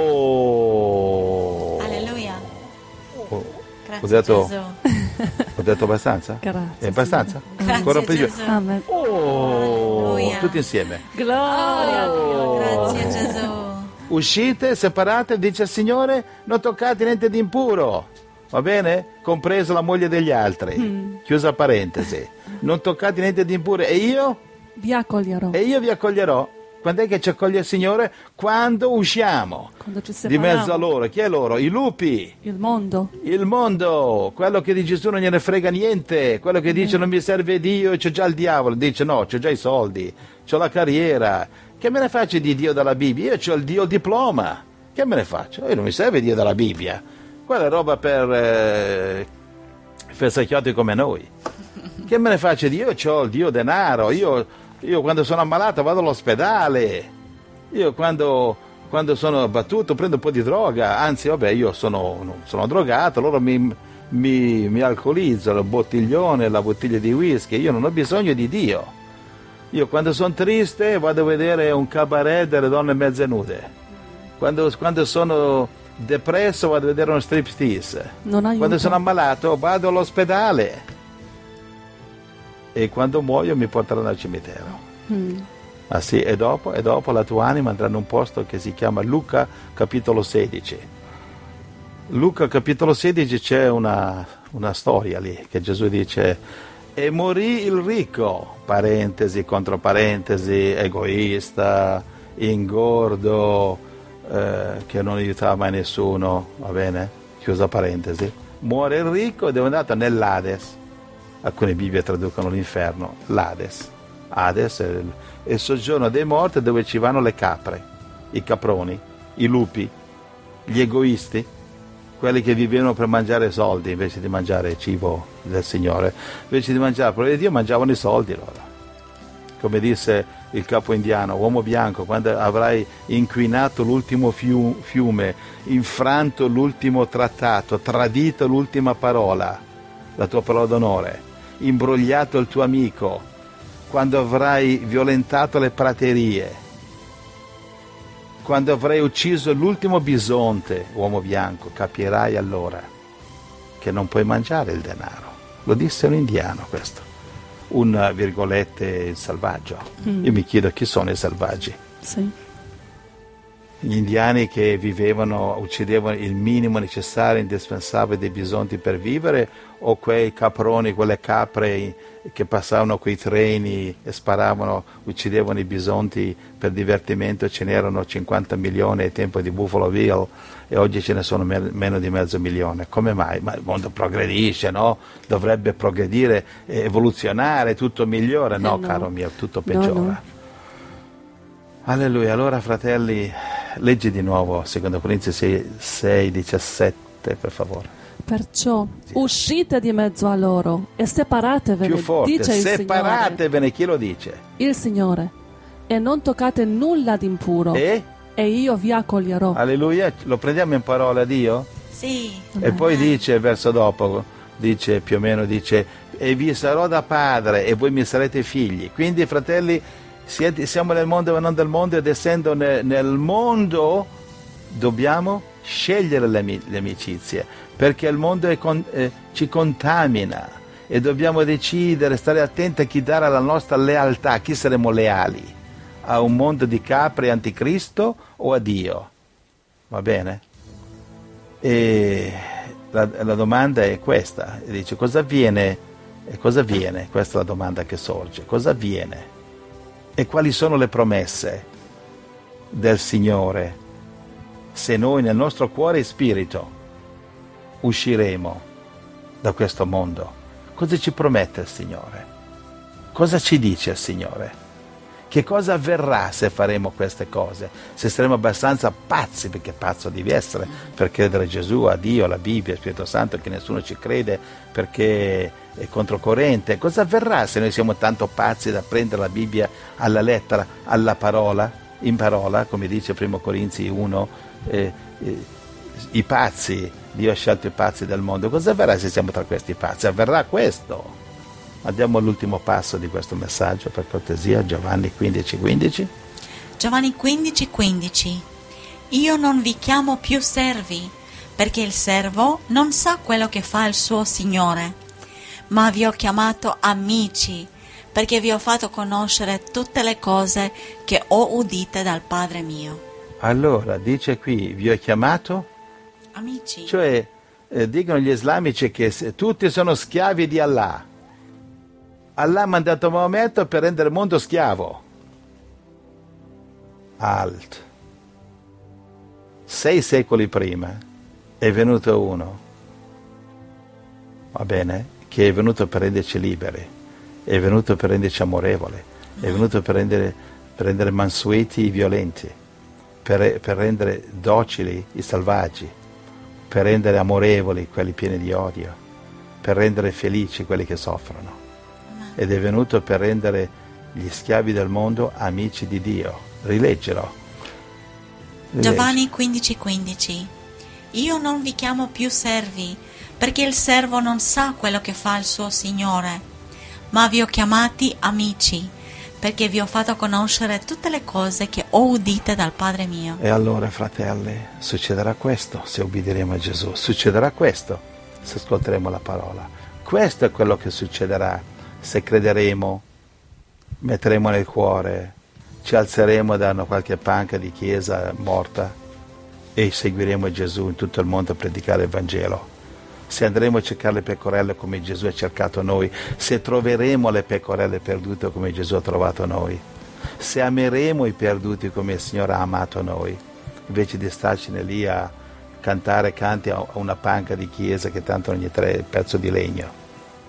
Oh! Alleluia. Oh. Grazie Ho detto, Gesù. ho detto abbastanza? Grazie. È abbastanza? Grazie Ancora per Gesù. Amen. Oh! Alleluia. Tutti insieme. Gloria a Dio. Oh. Grazie Gesù. Uscite, separate, dice il Signore, non toccate niente di impuro, va bene? Compreso la moglie degli altri, Mm. chiusa parentesi, non toccate niente di impuro e io? Vi accoglierò. E io vi accoglierò. Quando è che ci accoglie il Signore? Quando usciamo Quando ci di separiamo. mezzo a loro. Chi è loro? I lupi. Il mondo. Il mondo, quello che di Gesù non gliene frega niente, quello che dice non mi serve Dio, c'è già il diavolo, dice no, c'ho già i soldi, c'ho la carriera, che me ne faccio di Dio dalla Bibbia? Io c'ho il Dio il diploma, che me ne faccio? Io non mi serve Dio dalla Bibbia, quella è roba per eh, fessacchioti come noi, che me ne faccio di Dio? Io c'ho il Dio denaro, io, io quando sono ammalato vado all'ospedale, io quando... Quando sono abbattuto prendo un po' di droga, anzi vabbè io sono, sono drogato, loro mi, mi, mi alcolizzano, il bottiglione, la bottiglia di whisky, io non ho bisogno di Dio. Io quando sono triste vado a vedere un cabaret delle donne mezze nude, quando, quando sono depresso vado a vedere uno striptease, Non aiuta. quando sono ammalato vado all'ospedale e quando muoio mi portano al cimitero. Mm. Ah sì, e dopo, e dopo la tua anima andrà in un posto che si chiama Luca capitolo sedici. Luca capitolo sedici c'è una, una storia lì che Gesù dice e morì il ricco, parentesi, contro parentesi, egoista, ingordo, eh, che non aiutava mai nessuno, va bene? Chiusa parentesi. Muore il ricco ed è andato nell'Ades. Alcune Bibbie traducono l'inferno, l'Ades. Hades è il, è il soggiorno dei morti dove ci vanno le capre, i caproni, i lupi, gli egoisti, quelli che vivevano per mangiare soldi invece di mangiare cibo del Signore, invece di mangiare la parola di Dio mangiavano i soldi loro. Come disse il capo indiano, uomo bianco, quando avrai inquinato l'ultimo fiume, infranto l'ultimo trattato, tradito l'ultima parola, la tua parola d'onore, imbrogliato il tuo amico, quando avrai violentato le praterie, quando avrai ucciso l'ultimo bisonte, uomo bianco, capirai allora che non puoi mangiare il denaro. Lo disse un indiano questo, un virgolette selvaggio. Mm. Io mi chiedo chi sono i selvaggi. Sì. Gli indiani che vivevano, uccidevano il minimo necessario, indispensabile dei bisonti per vivere, o quei caproni, quelle capre che passavano coi treni e sparavano, uccidevano i bisonti per divertimento, ce n'erano cinquanta milioni ai tempi di Buffalo Bill e oggi ce ne sono me- meno di mezzo milione. Come mai? Ma il mondo progredisce, no? Dovrebbe progredire, evoluzionare, tutto migliore. No, Eh no. caro mio, tutto peggiora. No, no. Alleluia. Allora, fratelli, leggi di nuovo secondo Corinzi sei diciassette, per favore. Perciò uscite di mezzo a loro e separatevene, Più forte, dice il separatevene, chi lo dice? Signore. Il Signore. E non toccate nulla di impuro. E? E io vi accoglierò. Alleluia, lo prendiamo in parola Dio? Sì. E poi dice, verso dopo, dice più o meno, dice, e vi sarò da padre e voi mi sarete figli. Quindi, fratelli, siete, siamo nel mondo ma non del mondo, ed essendo ne, nel mondo dobbiamo scegliere le, le amicizie, perché il mondo è con, eh, ci contamina, e dobbiamo decidere, stare attenti a chi dare la nostra lealtà, a chi saremo leali, a un mondo di capri anticristo o a Dio, va bene? E la, la domanda è questa, e dice cosa avviene, e cosa avviene, questa è la domanda che sorge, cosa avviene e quali sono le promesse del Signore se noi nel nostro cuore e spirito usciremo da questo mondo. Cosa ci promette il Signore? Cosa ci dice il Signore? Che cosa avverrà se faremo queste cose? Se saremo abbastanza pazzi, perché pazzo devi essere, per credere a Gesù, a Dio, alla Bibbia, al Spirito Santo, che nessuno ci crede perché è controcorrente. Cosa avverrà se noi siamo tanto pazzi da prendere la Bibbia alla lettera, alla parola, in parola, come dice primo Corinzi uno, eh, eh, i pazzi, Dio ha scelto i pazzi del mondo. Cosa avverrà se siamo tra questi pazzi? Avverrà questo. Andiamo all'ultimo passo di questo messaggio, per cortesia, Giovanni quindici quindici. Giovanni quindici quindici. Io non vi chiamo più servi, perché il servo non sa quello che fa il suo Signore, ma vi ho chiamato amici, perché vi ho fatto conoscere tutte le cose che ho udite dal Padre mio. Allora, dice qui, vi ho chiamato amici. Cioè, eh, dicono gli islamici che se, tutti sono schiavi di Allah. Allah ha mandato Maometto per rendere il mondo schiavo. Alt. Sei secoli prima è venuto uno, va bene, che è venuto per renderci liberi, è venuto per renderci amorevoli, è venuto per rendere, per rendere mansueti i violenti, per, per rendere docili i selvaggi, per rendere amorevoli quelli pieni di odio, per rendere felici quelli che soffrono. Ed è venuto per rendere gli schiavi del mondo amici di Dio. Rileggilo. Rileggi. Giovanni quindici quindici. Io non vi chiamo più servi, perché il servo non sa quello che fa il suo Signore, ma vi ho chiamati amici, perché vi ho fatto conoscere tutte le cose che ho udite dal Padre mio. E allora, fratelli, succederà questo se obbederemo a Gesù. Succederà questo se ascolteremo la parola. Questo è quello che succederà se crederemo, metteremo nel cuore, ci alzeremo da una qualche panca di chiesa morta e seguiremo Gesù in tutto il mondo a predicare il Vangelo. Se andremo a cercare le pecorelle come Gesù ha cercato noi, se troveremo le pecorelle perdute come Gesù ha trovato noi, se ameremo i perduti come il Signore ha amato noi, invece di starcene lì a cantare canti a una panca di chiesa che tanto ogni tre è un pezzo di legno.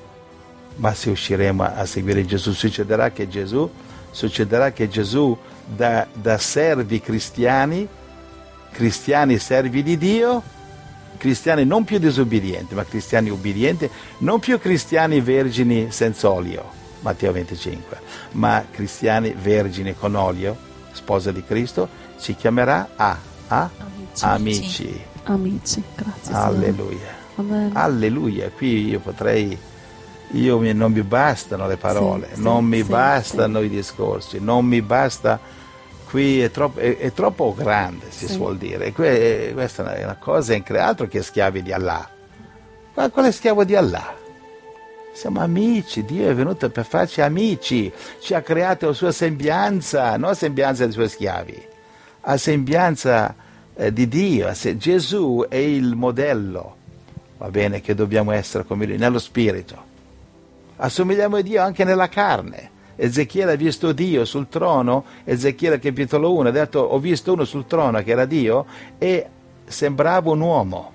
Ma se usciremo a seguire Gesù, succederà che Gesù, succederà che Gesù da, da servi cristiani, cristiani servi di Dio, cristiani non più disobbedienti, ma cristiani ubbidienti, non più cristiani vergini senza olio, Matteo venticinque, ma cristiani vergini con olio, sposa di Cristo, ci chiamerà a, a Amici. amici. Amici, grazie. Alleluia. Amen. Alleluia, qui io potrei... Io mi, non mi bastano le parole, sì, non sì, mi sì, bastano sì. i discorsi, non mi basta, qui è troppo, è, è troppo grande, si sì. suol dire, que, questa è una cosa incredibile, altro che schiavi di Allah. Qual, qual è schiavo di Allah? Siamo amici, Dio è venuto per farci amici, ci ha creato a sua sembianza, non a sembianza dei suoi schiavi, a sembianza eh, di Dio. Se Gesù è il modello, va bene, che dobbiamo essere come lui, nello spirito. Assomigliamo a Dio anche nella carne. Ezechiele ha visto Dio sul trono, Ezechiele capitolo uno ha detto ho visto uno sul trono che era Dio e sembrava un uomo,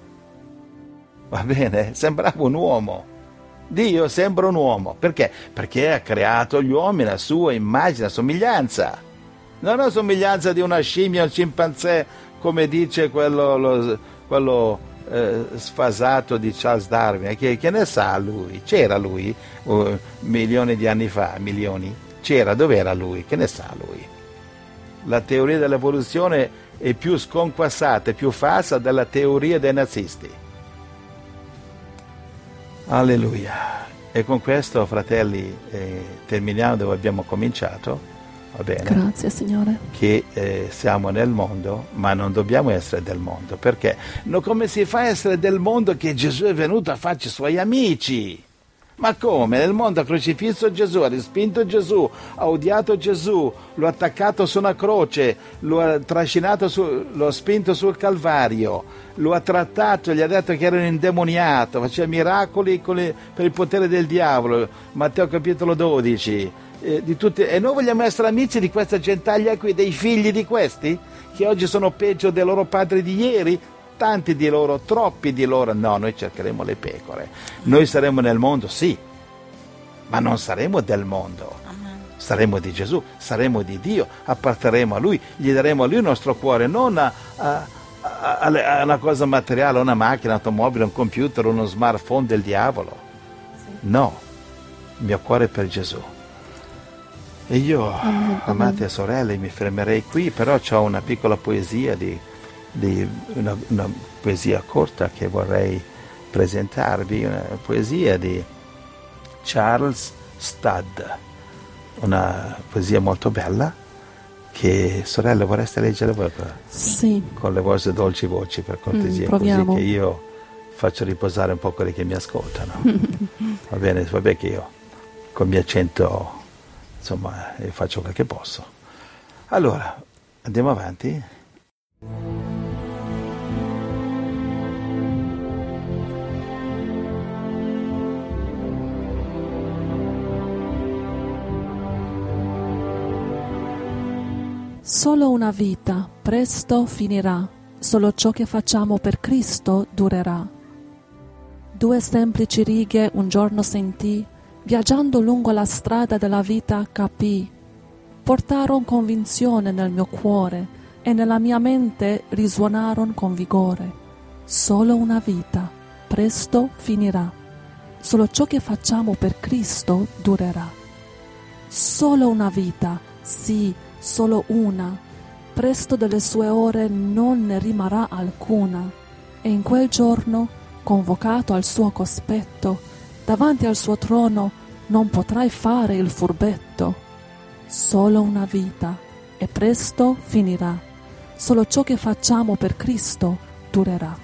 va bene? Sembrava un uomo. Dio sembra un uomo, perché? Perché ha creato gli uomini a sua immagine, a somiglianza, non a somiglianza di una scimmia, un scimpanzé, come dice quello, lo, quello Eh, sfasato di Charles Darwin, che, che ne sa lui? C'era lui uh, milioni di anni fa, milioni? C'era, dov'era lui? Che ne sa lui? La teoria dell'evoluzione è più sconquassata, è più falsa della teoria dei nazisti. Alleluia. E con questo, fratelli, eh, terminiamo dove abbiamo cominciato. Va bene? Grazie Signore. Che eh, siamo nel mondo, ma non dobbiamo essere del mondo. Perché? No, come si fa a essere del mondo che Gesù è venuto a farci suoi amici? Ma come? Nel mondo ha crocifisso Gesù, ha respinto Gesù, ha odiato Gesù, lo ha attaccato su una croce, lo ha trascinato, su, lo ha spinto sul Calvario, lo ha trattato, gli ha detto che era un indemoniato, faceva miracoli con le, per il potere del diavolo, Matteo capitolo dodici. Eh, di tutti, e noi vogliamo essere amici di questa gentaglia qui, dei figli di questi, che oggi sono peggio dei loro padri di ieri? Tanti di loro, troppi di loro. No, noi cercheremo le pecore. Noi saremo nel mondo, sì, ma non saremo del mondo. Saremo di Gesù, saremo di Dio, apparteremo a Lui, gli daremo a Lui il nostro cuore, non a, a, a, a una cosa materiale, una macchina, un'automobile, un computer, uno smartphone del diavolo. No, il mio cuore è per Gesù. E io, amen, amate amen. Sorelle, mi fermerei qui, però ho una piccola poesia di di una, una poesia corta che vorrei presentarvi, una poesia di Charles Studd, una poesia molto bella che, sorelle, vorreste leggere voi? Sì. Con le vostre dolci voci, per cortesia, mm, così che io faccio riposare un po' quelli che mi ascoltano. Va bene, vabbè che io con il mio accento, insomma, faccio quel che posso. Allora, andiamo avanti? Solo una vita presto finirà, solo ciò che facciamo per Cristo durerà. Due semplici righe un giorno sentì, viaggiando lungo la strada della vita capì, portarono convinzione nel mio cuore e nella mia mente risuonarono con vigore. Solo una vita presto finirà, solo ciò che facciamo per Cristo durerà. Solo una vita, sì, solo una, presto delle sue ore non ne rimarrà alcuna, e in quel giorno, convocato al suo cospetto, davanti al suo trono non potrai fare il furbetto. Solo una vita, e presto finirà, solo ciò che facciamo per Cristo durerà.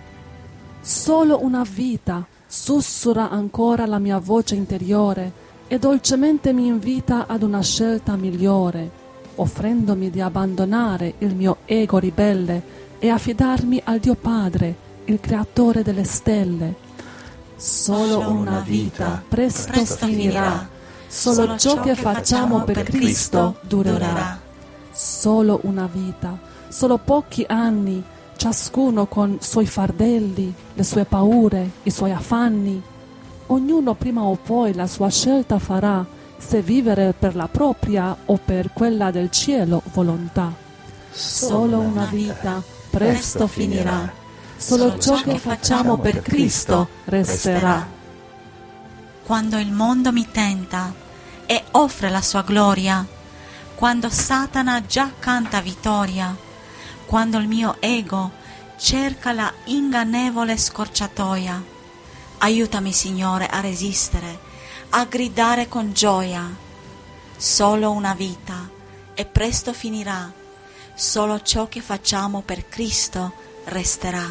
Solo una vita, sussurra ancora la mia voce interiore, e dolcemente mi invita ad una scelta migliore, offrendomi di abbandonare il mio ego ribelle e affidarmi al Dio Padre, il creatore delle stelle. Solo una vita presto, presto finirà, solo, solo ciò che facciamo per Cristo durerà. Solo una vita, solo pochi anni, ciascuno con suoi fardelli, le sue paure, i suoi affanni. Ognuno prima o poi la sua scelta farà, se vivere per la propria o per quella del cielo volontà. Solo una vita presto finirà, solo ciò che facciamo per Cristo resterà. Quando il mondo mi tenta e offre la sua gloria, quando Satana già canta vittoria, quando il mio ego cerca la ingannevole scorciatoia, aiutami, Signore, a resistere, a gridare con gioia. Solo una vita e presto finirà, solo ciò che facciamo per Cristo resterà.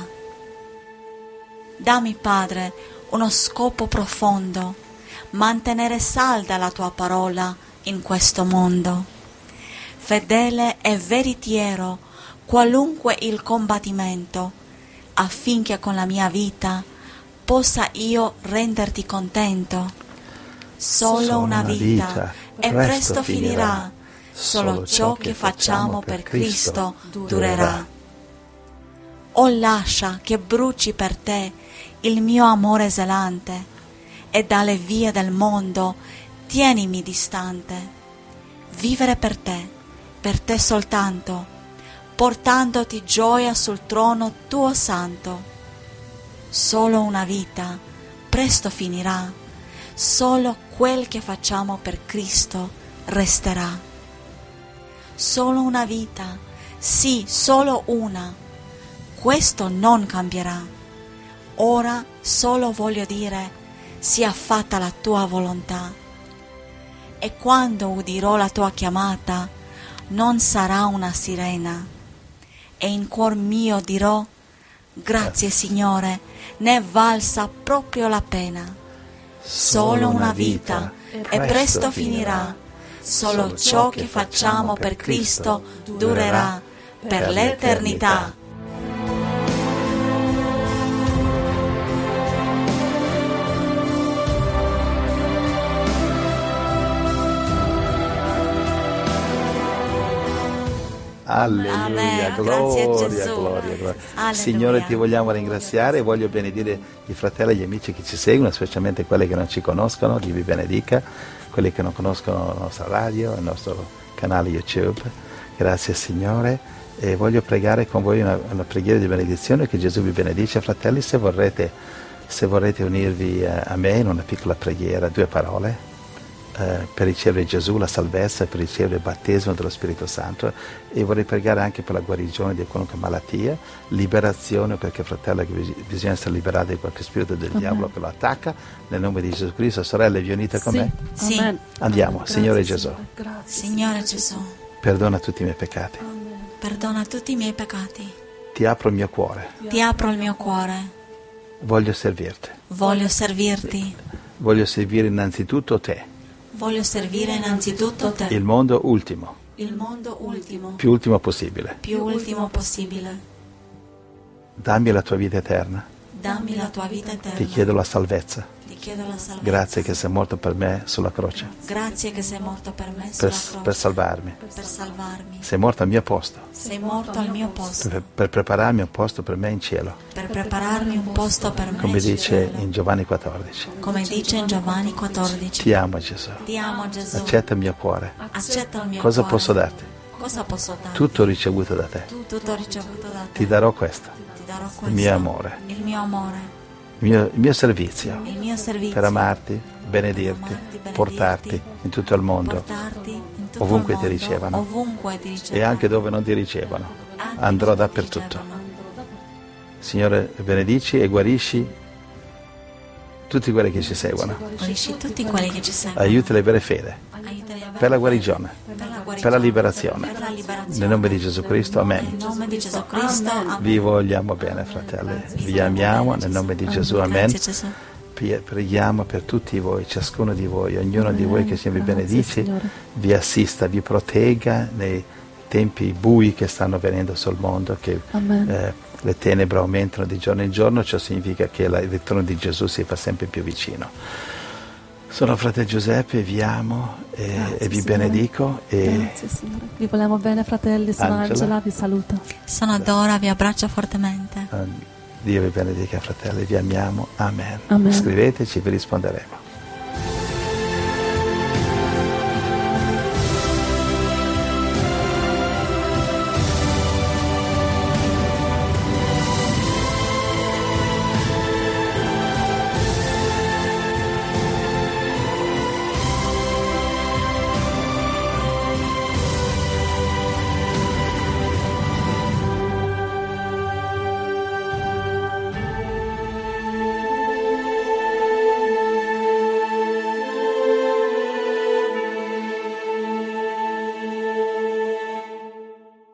Dammi, Padre, uno scopo profondo, mantenere salda la tua parola in questo mondo, fedele e veritiero qualunque il combattimento, affinché con la mia vita possa io renderti contento. Solo, Solo una vita, vita e presto, presto finirà, solo ciò che facciamo per Cristo durerà. O lascia che bruci per te il mio amore zelante, e dalle vie del mondo tienimi distante. Vivere per te, per te soltanto, portandoti gioia sul trono tuo santo. Solo una vita, presto finirà, solo quel che facciamo per Cristo resterà. Solo una vita, sì, solo una, questo non cambierà. Ora solo voglio dire, sia fatta la tua volontà. E quando udirò la tua chiamata, non sarà una sirena, e in cuor mio dirò, grazie Signore, ne è valsa proprio la pena. solo una vita e presto finirà. Solo ciò che facciamo per Cristo durerà per l'eternità. Alleluia, Amen. gloria, Grazie a Gesù. gloria, gloria. Alleluia. Signore, ti vogliamo ringraziare e voglio benedire i fratelli e gli amici che ci seguono, specialmente quelli che non ci conoscono, Dio vi benedica, quelli che non conoscono la nostra radio, il nostro canale YouTube. Grazie Signore, e voglio pregare con voi una, una preghiera di benedizione, che Gesù vi benedice. Fratelli, se vorrete, se vorrete unirvi a, a me in una piccola preghiera, due parole, Eh, per ricevere Gesù, la salvezza, per ricevere il battesimo dello Spirito Santo, e vorrei pregare anche per la guarigione di qualunque malattia, liberazione, perché fratello bisogna essere liberati da qualche spirito del Amen. diavolo che lo attacca, nel nome di Gesù Cristo. Sorelle, vi unite con Sì. me? Sì. Amen. Andiamo. Amen. Signore Grazie, Gesù. Signore. Grazie, Signore Gesù, Perdona tutti i miei peccati, Amen. perdona tutti i miei peccati. ti apro il mio cuore, Ti apro il mio cuore. voglio servirti, Voglio servirti. voglio servire innanzitutto te, Voglio servire innanzitutto te. il mondo ultimo, Il mondo ultimo. più ultimo possibile. Più ultimo possibile. Dammi la tua vita eterna, Dammi la tua vita eterna. ti chiedo la salvezza. Ti chiedo la salvezza. Grazie che sei morto per me sulla croce, Grazie che sei morto per me per, sulla croce. per salvarmi. Per salvarmi. Sei morto al mio posto, Sei morto al mio posto. per, per prepararmi un posto per me in cielo, Per prepararmi un posto per me. come in dice cielo. in Giovanni quattordici. Come dice in Giovanni quattordici. Ti amo Gesù, Ti amo Gesù. accetta il mio cuore. Accetta il mio Cosa cuore. posso darti? Cosa posso darti? Tutto ricevuto da te. Tutto ricevuto da te. Ti darò questo, Ti darò questo. il mio amore, Il mio amore. il mio, il mio servizio, Il mio servizio. per amarti, benedirti, Per amarti, benedirti, portarti in tutto il mondo, portarti in tutto ovunque il ti mondo, ricevano, ovunque ti ricevano, e anche dove non ti ricevono. anche Andrò dove ti dappertutto. ricevano. Signore, benedici e guarisci tutti quelli che ci seguono. Guarisci tutti quelli che ci seguono. Aiuti le vere fede, Aiutali a per la guarigione, per la guarigione, per la liberazione. per la liberazione. Nel nome di Gesù Cristo, amen. Nel nome di Gesù Cristo. Amen. Vi vogliamo bene, fratelli. Vi amiamo nel nome di Gesù, amen. Grazie Gesù. Pie- Preghiamo per tutti voi, ciascuno di voi, ognuno di voi, che Signore vi Grazie, benedici, Signore. vi assista, vi protegga nei tempi bui che stanno venendo sul mondo, che Amen. eh, le tenebre aumentano di giorno in giorno. Ciò significa che la- il ritorno di Gesù si fa sempre più vicino. Sono fratello Giuseppe, vi amo e, Grazie, e vi Signore. benedico. E Grazie, Signore. Vi vogliamo bene, fratelli. Sono Angela. Angela, vi saluto. Sono Dora, vi abbraccio fortemente. eh, Dio vi benedica, fratelli, vi amiamo. Amen. Amen. Scriveteci, vi risponderemo.